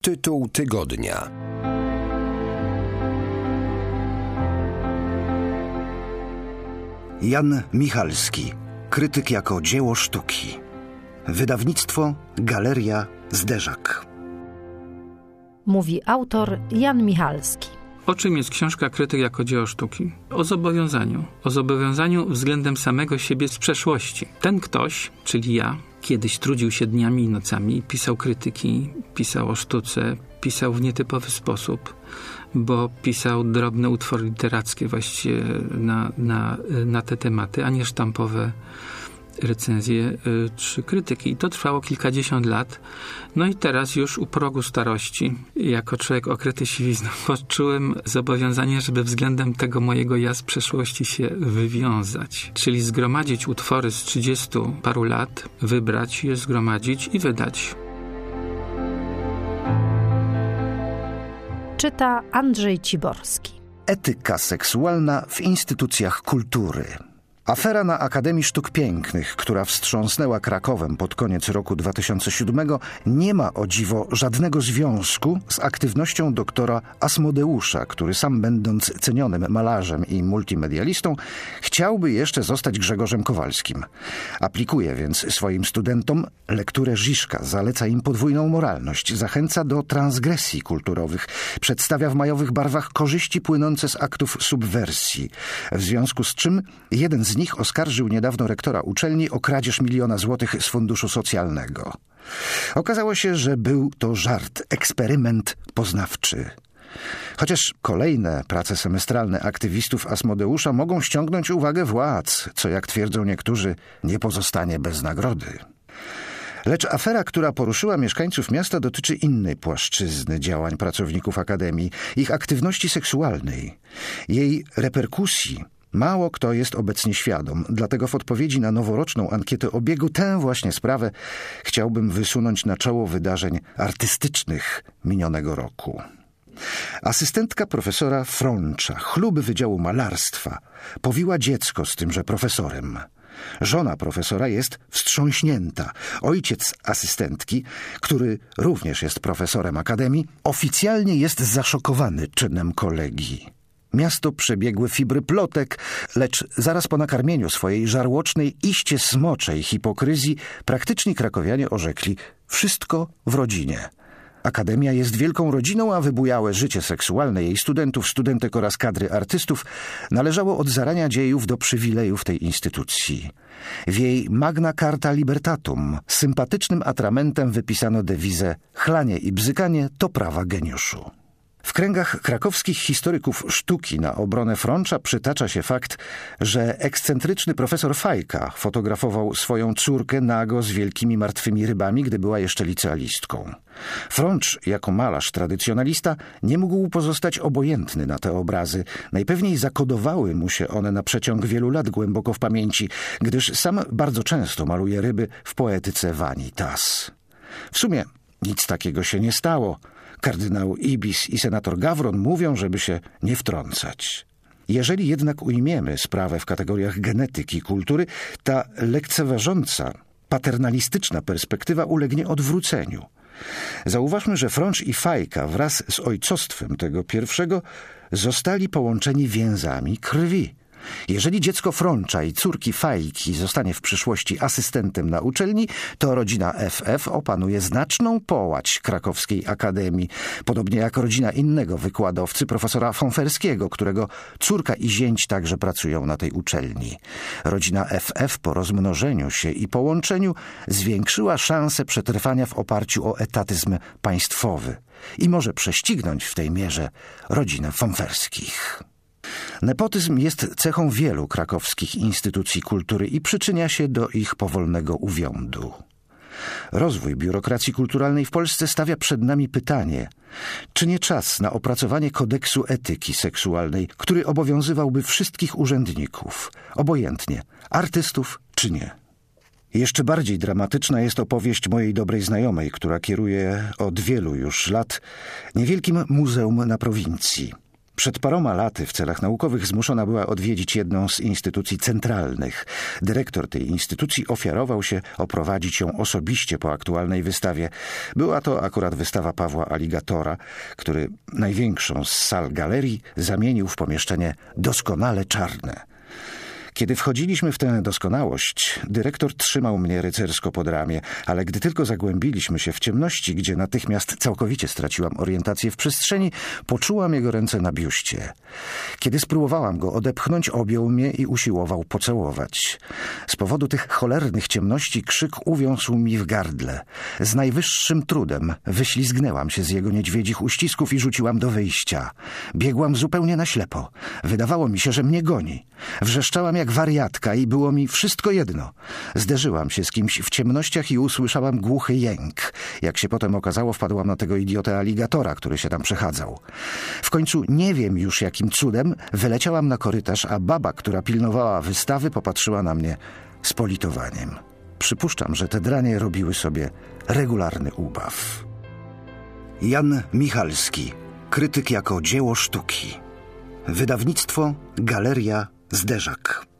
Tytuł tygodnia. Jan Michalski. Krytyk jako dzieło sztuki. Wydawnictwo Galeria Zderzak. Mówi autor Jan Michalski. O czym jest książka Krytyk jako dzieło sztuki? O zobowiązaniu. O zobowiązaniu względem samego siebie z przeszłości. Ten ktoś, czyli ja, kiedyś trudził się dniami i nocami, pisał krytyki, pisał o sztuce, pisał w nietypowy sposób, bo pisał drobne utwory literackie właściwie na te tematy, a nie sztampowe recenzje czy krytyki. I to trwało kilkadziesiąt lat. No i teraz już u progu starości, jako człowiek okryty siwizną, poczułem zobowiązanie, żeby względem tego mojego ja z przeszłości się wywiązać. Czyli zgromadzić utwory z 30 paru lat, wybrać je, zgromadzić i wydać. Czyta Andrzej Ciborski. Etyka seksualna w instytucjach kultury. Afera na Akademii Sztuk Pięknych, która wstrząsnęła Krakowem pod koniec roku 2007, nie ma o dziwo żadnego związku z aktywnością doktora Asmodeusza, który sam będąc cenionym malarzem i multimedialistą, chciałby jeszcze zostać Grzegorzem Kowalskim. Aplikuje więc swoim studentom lekturę Žižka, zaleca im podwójną moralność, zachęca do transgresji kulturowych, przedstawia w majowych barwach korzyści płynące z aktów subwersji, w związku z czym jeden z nich oskarżył niedawno rektora uczelni o kradzież 1 000 000 złotych z funduszu socjalnego. Okazało się, że był to żart, eksperyment poznawczy. Chociaż kolejne prace semestralne aktywistów Asmodeusza mogą ściągnąć uwagę władz, co jak twierdzą niektórzy, nie pozostanie bez nagrody. Lecz afera, która poruszyła mieszkańców miasta, dotyczy innej płaszczyzny działań pracowników Akademii, ich aktywności seksualnej, jej reperkusji. Mało kto jest obecnie świadom, dlatego w odpowiedzi na noworoczną ankietę Obiegu tę właśnie sprawę chciałbym wysunąć na czoło wydarzeń artystycznych minionego roku. Asystentka profesora Frącza, chluby Wydziału Malarstwa, powiła dziecko z tymże profesorem. Żona profesora jest wstrząśnięta. Ojciec asystentki, który również jest profesorem Akademii, oficjalnie jest zaszokowany czynem kolegi. Miasto przebiegły fibry plotek, lecz zaraz po nakarmieniu swojej żarłocznej, iście smoczej hipokryzji praktyczni krakowianie orzekli: wszystko w rodzinie. Akademia jest wielką rodziną, a wybujałe życie seksualne jej studentów, studentek oraz kadry artystów należało od zarania dziejów do przywilejów tej instytucji. W jej Magna Carta Libertatum sympatycznym atramentem wypisano dewizę: chlanie i bzykanie to prawa geniuszu. W kręgach krakowskich historyków sztuki na obronę Frącza przytacza się fakt, że ekscentryczny profesor Fajka fotografował swoją córkę nago z wielkimi martwymi rybami, gdy była jeszcze licealistką. Frącz, jako malarz tradycjonalista, nie mógł pozostać obojętny na te obrazy. Najpewniej zakodowały mu się one na przeciąg wielu lat głęboko w pamięci, gdyż sam bardzo często maluje ryby w poetyce Vanitas. W sumie nic takiego się nie stało. Kardynał Ibis i senator Gawron mówią, żeby się nie wtrącać. Jeżeli jednak ujmiemy sprawę w kategoriach genetyki kultury, ta lekceważąca, paternalistyczna perspektywa ulegnie odwróceniu. Zauważmy, że Frącz i Fajka wraz z ojcostwem tego pierwszego zostali połączeni więzami krwi. Jeżeli dziecko Frącza i córki Fajki zostanie w przyszłości asystentem na uczelni, to rodzina FF opanuje znaczną połać krakowskiej akademii, podobnie jak rodzina innego wykładowcy, profesora Fonferskiego, którego córka i zięć także pracują na tej uczelni. Rodzina FF po rozmnożeniu się i połączeniu zwiększyła szanse przetrwania w oparciu o etatyzm państwowy i może prześcignąć w tej mierze rodzinę Fonferskich. Nepotyzm jest cechą wielu krakowskich instytucji kultury i przyczynia się do ich powolnego uwiądu. Rozwój biurokracji kulturalnej w Polsce stawia przed nami pytanie, czy nie czas na opracowanie kodeksu etyki seksualnej, który obowiązywałby wszystkich urzędników, obojętnie, artystów czy nie. Jeszcze bardziej dramatyczna jest opowieść mojej dobrej znajomej, która kieruje od wielu już lat niewielkim muzeum na prowincji. Przed paroma laty w celach naukowych zmuszona była odwiedzić jedną z instytucji centralnych. Dyrektor tej instytucji ofiarował się oprowadzić ją osobiście po aktualnej wystawie. Była to akurat wystawa Pawła Aligatora, który największą z sal galerii zamienił w pomieszczenie doskonale czarne. Kiedy wchodziliśmy w tę doskonałość, dyrektor trzymał mnie rycersko pod ramię, ale gdy tylko zagłębiliśmy się w ciemności, gdzie natychmiast całkowicie straciłam orientację w przestrzeni, poczułam jego ręce na biuście. Kiedy spróbowałam go odepchnąć, objął mnie i usiłował pocałować. Z powodu tych cholernych ciemności krzyk uwiązł mi w gardle. Z najwyższym trudem wyślizgnęłam się z jego niedźwiedzich uścisków i rzuciłam do wyjścia. Biegłam zupełnie na ślepo. Wydawało mi się, że mnie goni. Wrzeszczałam jak wariatka i było mi wszystko jedno. Zderzyłam się z kimś w ciemnościach i usłyszałam głuchy jęk. Jak się potem okazało, wpadłam na tego idiotę aligatora, który się tam przechadzał. W końcu nie wiem już jakim cudem wyleciałam na korytarz, a baba, która pilnowała wystawy, popatrzyła na mnie z politowaniem. Przypuszczam, że te dranie robiły sobie regularny ubaw. Jan Michalski. Krytyk jako dzieło sztuki. Wydawnictwo Galeria Zderzak.